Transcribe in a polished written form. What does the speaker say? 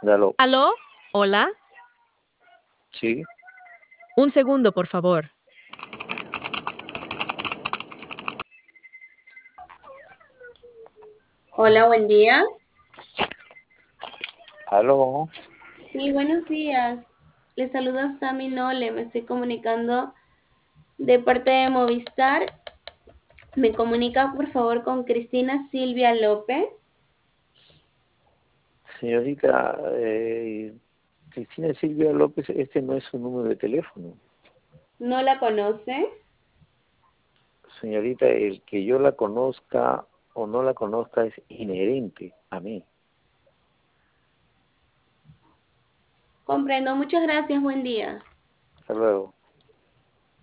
Dalo. ¿Aló? Hola. Sí, Un segundo, por favor. Hola, buen día. aló. Sí, buenos días. Le saluda Sami Nole. Me estoy comunicando de parte de Movistar. Me comunica, por favor, con Cristina Silvia López. Señorita Cristina Silvia López, este no es su número de teléfono. ¿No la conoce? Señorita, el que yo la conozca o no la conozca es inherente a mí. Comprendo. Muchas gracias. Buen día. Hasta luego.